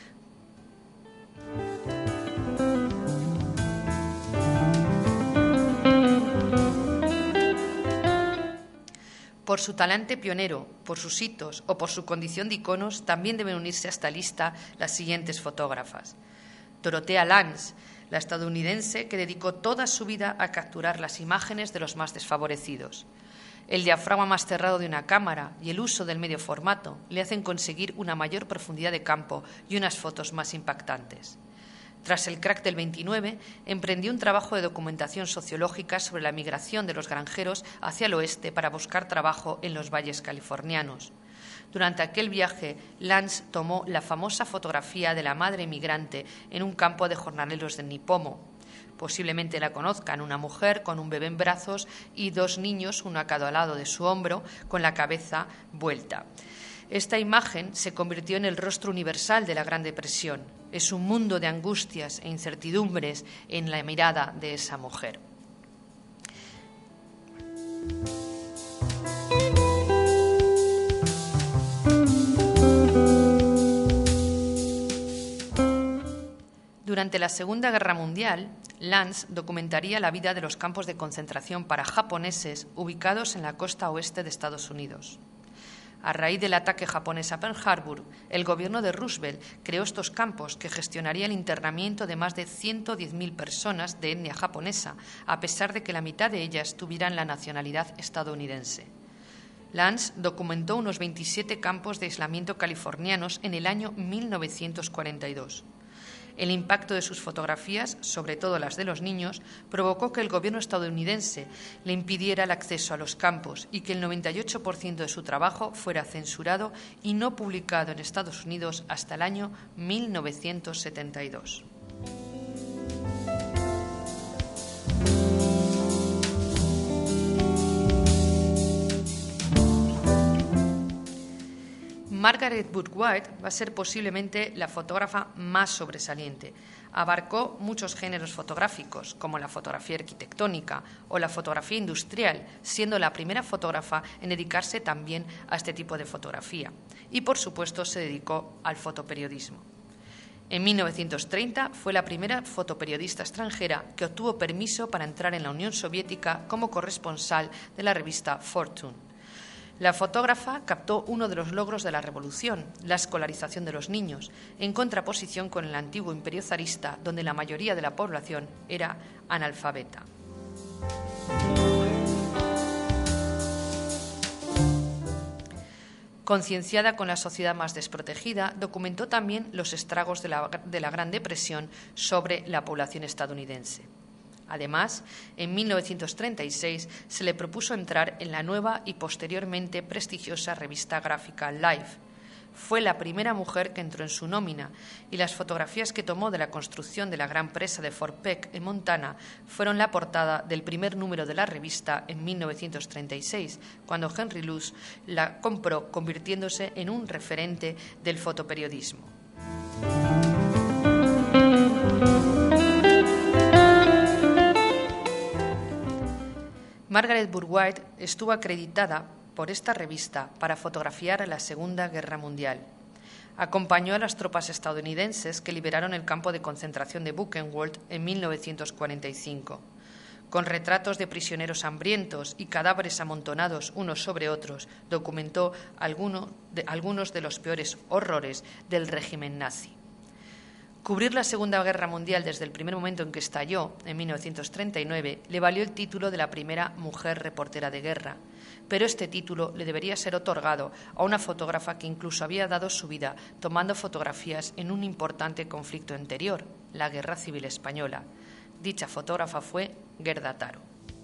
Por su talante pionero, por sus hitos o por su condición de iconos, también deben unirse a esta lista las siguientes fotógrafas. Dorothea Lange, la estadounidense que dedicó toda su vida a capturar las imágenes de los más desfavorecidos. El diafragma más cerrado de una cámara y el uso del medio formato le hacen conseguir una mayor profundidad de campo y unas fotos más impactantes. Tras el crack del 29, emprendió un trabajo de documentación sociológica sobre la migración de los granjeros hacia el oeste para buscar trabajo en los valles californianos. Durante aquel viaje, Lange tomó la famosa fotografía de la madre inmigrante en un campo de jornaleros de Nipomo. Posiblemente la conozcan, una mujer con un bebé en brazos y 2 niños, uno a cada lado de su hombro, con la cabeza vuelta. Esta imagen se convirtió en el rostro universal de la Gran Depresión. Es un mundo de angustias e incertidumbres en la mirada de esa mujer. Durante la Segunda Guerra Mundial, Lange documentaría la vida de los campos de concentración para japoneses ubicados en la costa oeste de Estados Unidos. A raíz del ataque japonés a Pearl Harbor, el gobierno de Roosevelt creó estos campos que gestionaría el internamiento de más de 110.000 personas de etnia japonesa, a pesar de que la mitad de ellas tuvieran la nacionalidad estadounidense. Lange documentó unos 27 campos de aislamiento californianos en el año 1942. El impacto de sus fotografías, sobre todo las de los niños, provocó que el gobierno estadounidense le impidiera el acceso a los campos y que el 98% de su trabajo fuera censurado y no publicado en Estados Unidos hasta el año 1972. Margaret Bourke-White va a ser posiblemente la fotógrafa más sobresaliente. Abarcó muchos géneros fotográficos, como la fotografía arquitectónica o la fotografía industrial, siendo la primera fotógrafa en dedicarse también a este tipo de fotografía. Y, por supuesto, se dedicó al fotoperiodismo. En 1930 fue la primera fotoperiodista extranjera que obtuvo permiso para entrar en la Unión Soviética como corresponsal de la revista Fortune. La fotógrafa captó uno de los logros de la revolución, la escolarización de los niños, en contraposición con el antiguo imperio zarista, donde la mayoría de la población era analfabeta. Concienciada con la sociedad más desprotegida, documentó también los estragos de la Gran Depresión sobre la población estadounidense. Además, en 1936 se le propuso entrar en la nueva y posteriormente prestigiosa revista gráfica Life. Fue la primera mujer que entró en su nómina y las fotografías que tomó de la construcción de la gran presa de Fort Peck en Montana fueron la portada del primer número de la revista en 1936, cuando Henry Luce la compró, convirtiéndose en un referente del fotoperiodismo. Margaret Bourke-White estuvo acreditada por esta revista para fotografiar la Segunda Guerra Mundial. Acompañó a las tropas estadounidenses que liberaron el campo de concentración de Buchenwald en 1945. Con retratos de prisioneros hambrientos y cadáveres amontonados unos sobre otros, documentó algunos de los peores horrores del régimen nazi. Cubrir la Segunda Guerra Mundial desde el primer momento en que estalló, en 1939, le valió el título de la primera mujer reportera de guerra, pero este título le debería ser otorgado a una fotógrafa que incluso había dado su vida tomando fotografías en un importante conflicto anterior, la Guerra Civil Española. Dicha fotógrafa fue Gerda Taro.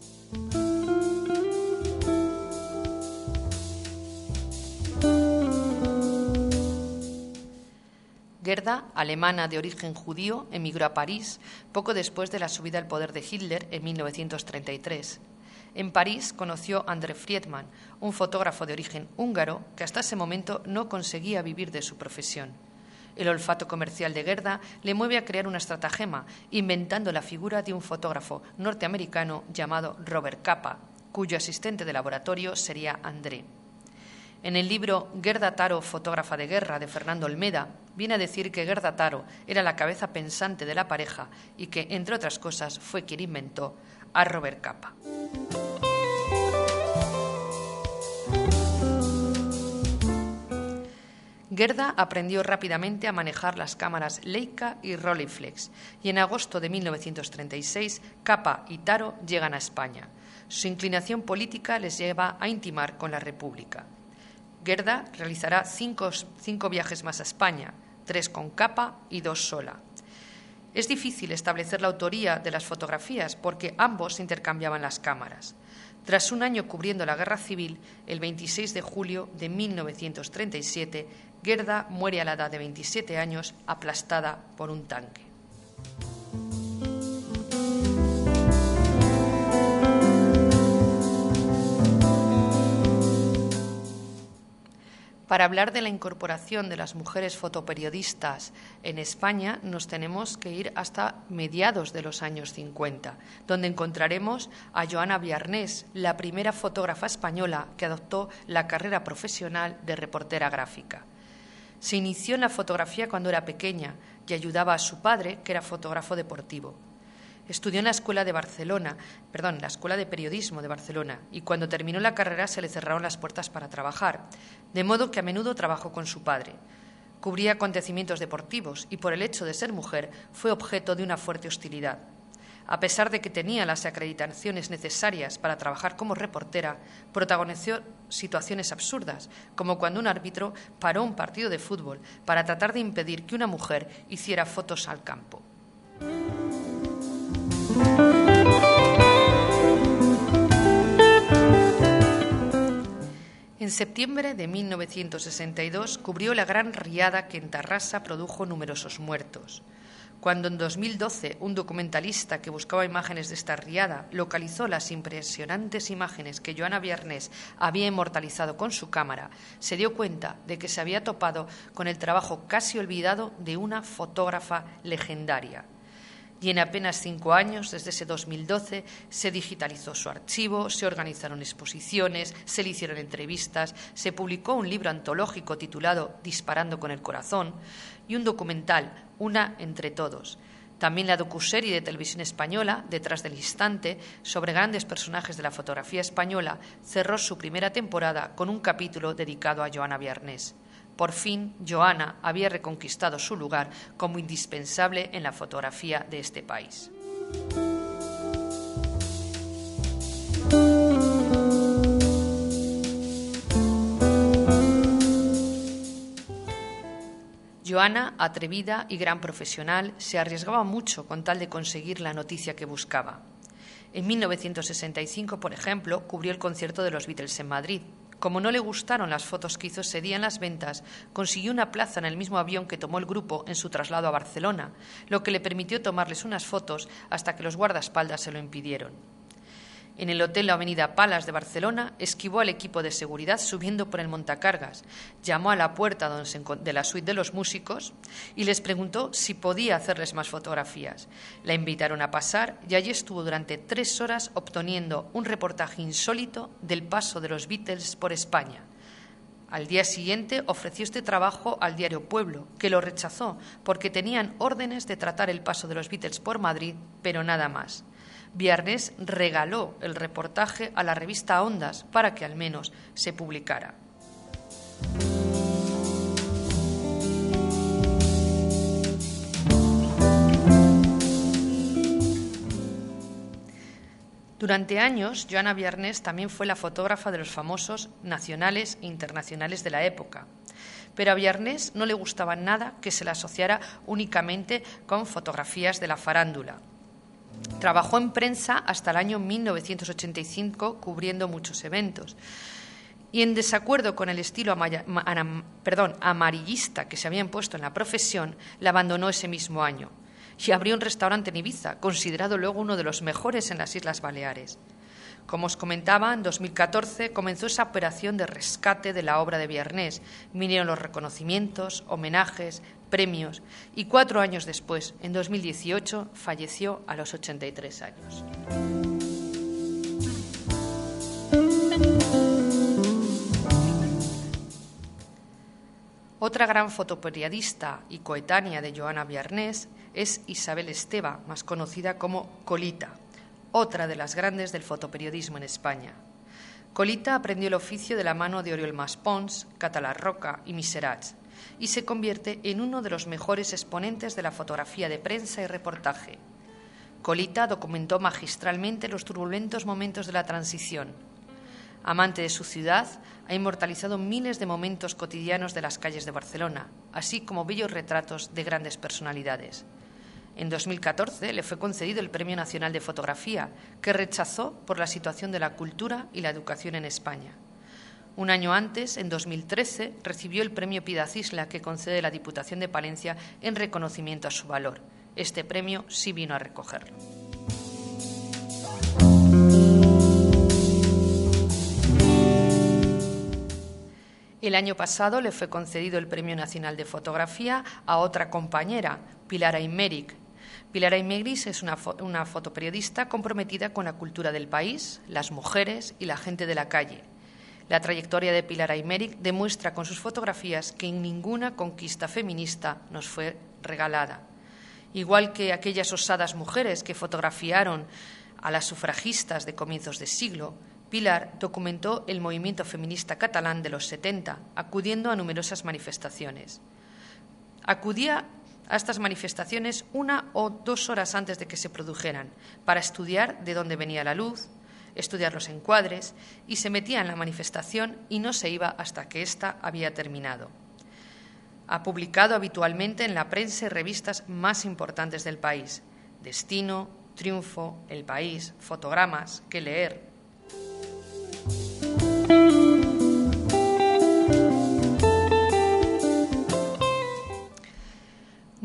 Gerda, alemana de origen judío, emigró a París poco después de la subida al poder de Hitler en 1933. En París conoció a André Friedman, un fotógrafo de origen húngaro que hasta ese momento no conseguía vivir de su profesión. El olfato comercial de Gerda le mueve a crear una estratagema, inventando la figura de un fotógrafo norteamericano llamado Robert Capa, cuyo asistente de laboratorio sería André. En el libro Gerda Taro, fotógrafa de guerra, de Fernando Olmeda, viene a decir que Gerda Taro era la cabeza pensante de la pareja y que, entre otras cosas, fue quien inventó a Robert Capa. Gerda aprendió rápidamente a manejar las cámaras Leica y Rolleiflex y en agosto de 1936 Capa y Taro llegan a España. Su inclinación política les lleva a intimar con la República. Gerda realizará cinco viajes más a España, 3 con Capa y 2 sola. Es difícil establecer la autoría de las fotografías porque ambos intercambiaban las cámaras. Tras un año cubriendo la Guerra Civil, el 26 de julio de 1937, Gerda muere a la edad de 27 años aplastada por un tanque. Para hablar de la incorporación de las mujeres fotoperiodistas en España, nos tenemos que ir hasta mediados de los años 50, donde encontraremos a Joana Biarnés, la primera fotógrafa española que adoptó la carrera profesional de reportera gráfica. Se inició en la fotografía cuando era pequeña y ayudaba a su padre, que era fotógrafo deportivo. Estudió en la Escuela de Periodismo de Barcelona, y cuando terminó la carrera se le cerraron las puertas para trabajar, de modo que a menudo trabajó con su padre. Cubría acontecimientos deportivos y por el hecho de ser mujer fue objeto de una fuerte hostilidad. A pesar de que tenía las acreditaciones necesarias para trabajar como reportera, protagonizó situaciones absurdas, como cuando un árbitro paró un partido de fútbol para tratar de impedir que una mujer hiciera fotos al campo. En septiembre de 1962 cubrió la gran riada que en Tarrasa produjo numerosos muertos. Cuando en 2012 un documentalista que buscaba imágenes de esta riada localizó las impresionantes imágenes que Joana Biarnés había inmortalizado con su cámara, se dio cuenta de que se había topado con el trabajo casi olvidado de una fotógrafa legendaria. Y en apenas 5 años, desde ese 2012, se digitalizó su archivo, se organizaron exposiciones, se le hicieron entrevistas, se publicó un libro antológico titulado Disparando con el corazón y un documental, Una entre todos. También la docuserie de Televisión Española, Detrás del instante, sobre grandes personajes de la fotografía española, cerró su primera temporada con un capítulo dedicado a Joana Biarnés. Por fin, Joana había reconquistado su lugar como indispensable en la fotografía de este país. Joana, atrevida y gran profesional, se arriesgaba mucho con tal de conseguir la noticia que buscaba. En 1965, por ejemplo, cubrió el concierto de los Beatles en Madrid. Como no le gustaron las fotos que hizo ese día en las ventas, consiguió una plaza en el mismo avión que tomó el grupo en su traslado a Barcelona, lo que le permitió tomarles unas fotos hasta que los guardaespaldas se lo impidieron. En el hotel La Avenida Palas de Barcelona, esquivó al equipo de seguridad subiendo por el montacargas, llamó a la puerta de la suite de los músicos y les preguntó si podía hacerles más fotografías. La invitaron a pasar y allí estuvo durante 3 horas obteniendo un reportaje insólito del paso de los Beatles por España. Al día siguiente ofreció este trabajo al diario Pueblo, que lo rechazó porque tenían órdenes de tratar el paso de los Beatles por Madrid, pero nada más. Biarnés regaló el reportaje a la revista Ondas para que al menos se publicara. Durante años, Joana Biarnés también fue la fotógrafa de los famosos nacionales e internacionales de la época. Pero a Biarnés no le gustaba nada que se la asociara únicamente con fotografías de la farándula. Trabajó en prensa hasta el año 1985 cubriendo muchos eventos. Y en desacuerdo con el estilo amarillista que se había impuesto en la profesión, la abandonó ese mismo año y abrió un restaurante en Ibiza, considerado luego uno de los mejores en las Islas Baleares. Como os comentaba, en 2014 comenzó esa operación de rescate de la obra de Biarnés. Vinieron los reconocimientos, homenajes, premios y 4 años después, en 2018, falleció a los 83 años. Otra gran fotoperiodista y coetánea de Joana Biarnés es Isabel Esteva, más conocida como Colita, otra de las grandes del fotoperiodismo en España. Colita aprendió el oficio de la mano de Oriol Maspons, Català Roca y Miserats y se convierte en uno de los mejores exponentes de la fotografía de prensa y reportaje. Colita documentó magistralmente los turbulentos momentos de la transición. Amante de su ciudad, ha inmortalizado miles de momentos cotidianos de las calles de Barcelona, así como bellos retratos de grandes personalidades. En 2014 le fue concedido el Premio Nacional de Fotografía, que rechazó por la situación de la cultura y la educación en España. Un año antes, en 2013, recibió el Premio Pidacisla que concede la Diputación de Palencia en reconocimiento a su valor. Este premio sí vino a recogerlo. El año pasado le fue concedido el Premio Nacional de Fotografía a otra compañera, Pilar Aymerich. Pilar Aymerich es una fotoperiodista comprometida con la cultura del país, las mujeres y la gente de la calle. La trayectoria de Pilar Aymerich demuestra con sus fotografías que ninguna conquista feminista nos fue regalada. Igual que aquellas osadas mujeres que fotografiaron a las sufragistas de comienzos de siglo, Pilar documentó el movimiento feminista catalán de los 70, acudiendo a numerosas manifestaciones. Acudía a estas manifestaciones 1 o 2 horas antes de que se produjeran, para estudiar de dónde venía la luz, estudiar los encuadres, y se metía en la manifestación y no se iba hasta que ésta había terminado. Ha publicado habitualmente en la prensa y revistas más importantes del país: Destino, Triunfo, El País, Fotogramas, Qué Leer.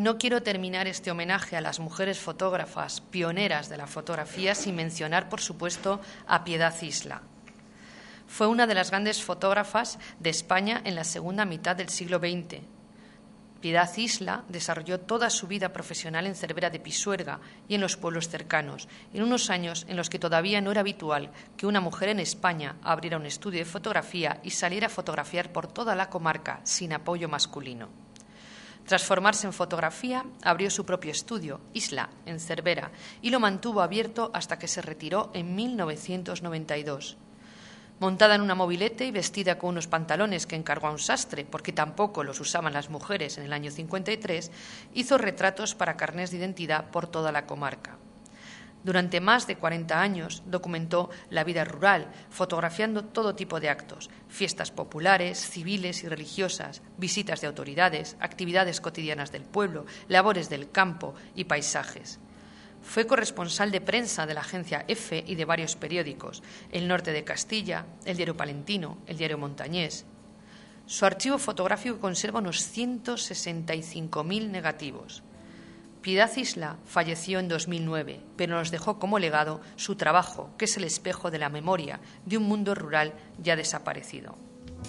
No quiero terminar este homenaje a las mujeres fotógrafas pioneras de la fotografía sin mencionar, por supuesto, a Piedad Isla. Fue una de las grandes fotógrafas de España en la segunda mitad del siglo XX. Piedad Isla desarrolló toda su vida profesional en Cervera de Pisuerga y en los pueblos cercanos, en unos años en los que todavía no era habitual que una mujer en España abriera un estudio de fotografía y saliera a fotografiar por toda la comarca sin apoyo masculino. Tras formarse en fotografía, abrió su propio estudio, Isla, en Cervera, y lo mantuvo abierto hasta que se retiró en 1992. Montada en una mobilete y vestida con unos pantalones que encargó a un sastre, porque tampoco los usaban las mujeres en el año 53, hizo retratos para carnés de identidad por toda la comarca. Durante más de 40 años documentó la vida rural, fotografiando todo tipo de actos, fiestas populares, civiles y religiosas, visitas de autoridades, actividades cotidianas del pueblo, labores del campo y paisajes. Fue corresponsal de prensa de la agencia EFE y de varios periódicos, El Norte de Castilla, El Diario Palentino, El Diario Montañés. Su archivo fotográfico conserva unos 165.000 negativos. Piedad Isla falleció en 2009, pero nos dejó como legado su trabajo, que es el espejo de la memoria de un mundo rural ya desaparecido.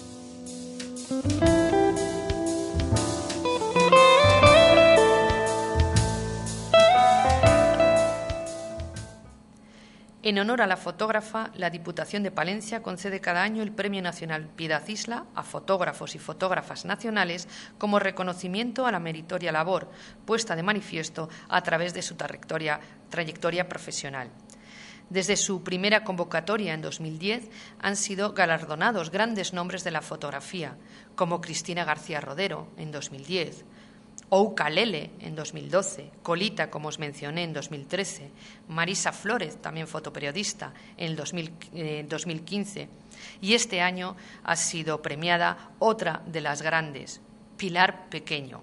En honor a la fotógrafa, la Diputación de Palencia concede cada año el Premio Nacional Piedad Isla a fotógrafos y fotógrafas nacionales como reconocimiento a la meritoria labor puesta de manifiesto a través de su trayectoria profesional. Desde su primera convocatoria en 2010 han sido galardonados grandes nombres de la fotografía, como Cristina García Rodero en 2010, Ouka Lele en 2012, Colita, como os mencioné, en 2013, Marisa Flórez, también fotoperiodista, en el 2015, y este año ha sido premiada otra de las grandes, Pilar Pequeño.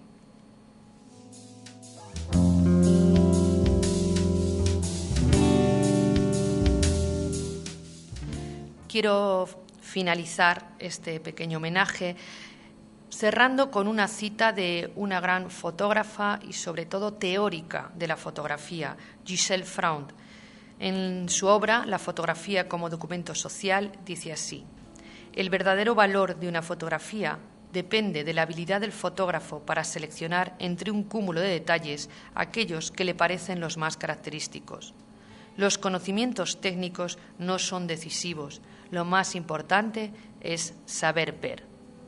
Quiero finalizar este pequeño homenaje cerrando con una cita de una gran fotógrafa y sobre todo teórica de la fotografía, Gisèle Freund. En su obra, La fotografía como documento social, dice así: el verdadero valor de una fotografía depende de la habilidad del fotógrafo para seleccionar entre un cúmulo de detalles aquellos que le parecen los más característicos. Los conocimientos técnicos no son decisivos, lo más importante es saber ver.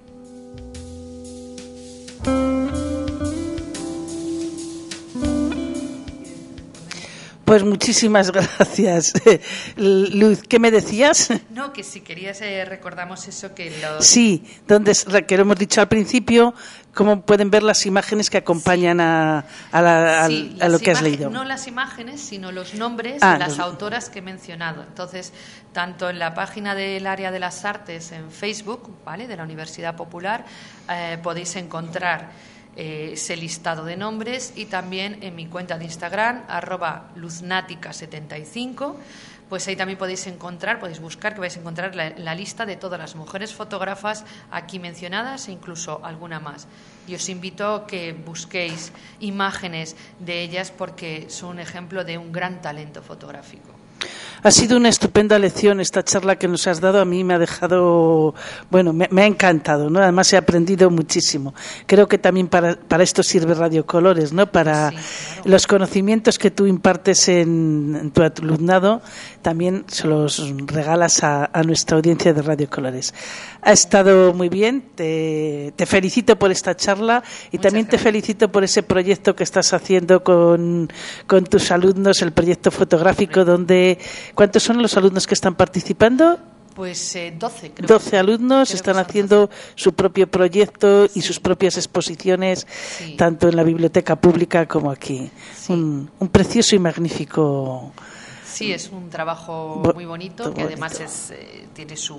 Pues muchísimas gracias, Luz. ¿Qué me decías? No, que si querías recordamos eso que los... Sí, que lo hemos dicho al principio, cómo pueden ver las imágenes que acompañan a lo que has leído. No las imágenes, sino los nombres de las autoras que he mencionado. Entonces, tanto en la página del Área de las Artes en Facebook, ¿vale?, de la Universidad Popular, podéis encontrar ese listado de nombres, y también en mi cuenta de Instagram, @luznática75, pues ahí también podéis buscar, que vais a encontrar la lista de todas las mujeres fotógrafas aquí mencionadas e incluso alguna más. Y os invito a que busquéis imágenes de ellas porque son un ejemplo de un gran talento fotográfico. Ha sido una estupenda lección esta charla que nos has dado. A mí me ha dejado, me ha encantado, ¿no? Además he aprendido muchísimo. Creo que también para esto sirve Radio Colores, ¿no? Para sí, claro. Los conocimientos que tú impartes en tu alumnado, también se los regalas a nuestra audiencia de Radio Colores. Ha estado muy bien. Te felicito por esta charla y también te felicito por ese proyecto que estás haciendo con tus alumnos, el proyecto fotográfico, donde... ¿Cuántos son los alumnos que están participando? Pues 12, creo. 12 alumnos están haciendo su propio proyecto y sus propias exposiciones, tanto en la biblioteca pública como aquí. Sí. Un precioso y magnífico... Sí, es un trabajo muy bonito, que además tiene su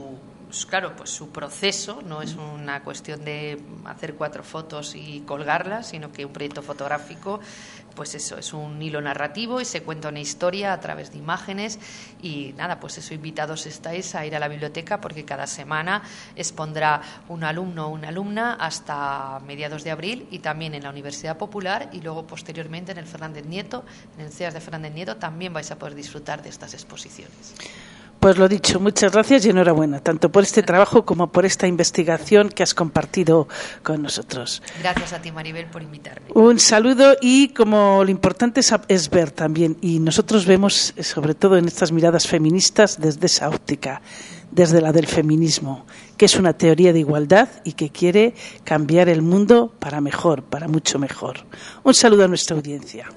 claro, pues su proceso no es una cuestión de hacer 4 fotos y colgarlas, sino que un proyecto fotográfico, pues eso, es un hilo narrativo y se cuenta una historia a través de imágenes. Y nada, pues eso, invitados estáis a ir a la biblioteca, porque cada semana expondrá un alumno o una alumna hasta mediados de abril, y también en la Universidad Popular, y luego posteriormente en el Fernández Nieto, en el CEAS de Fernández Nieto, también vais a poder disfrutar de estas exposiciones. Pues lo dicho, muchas gracias y enhorabuena, tanto por este trabajo como por esta investigación que has compartido con nosotros. Gracias a ti, Maribel, por invitarme. Un saludo, y como lo importante es ver también, y nosotros vemos sobre todo en estas miradas feministas desde esa óptica, desde la del feminismo, que es una teoría de igualdad y que quiere cambiar el mundo para mejor, para mucho mejor. Un saludo a nuestra audiencia.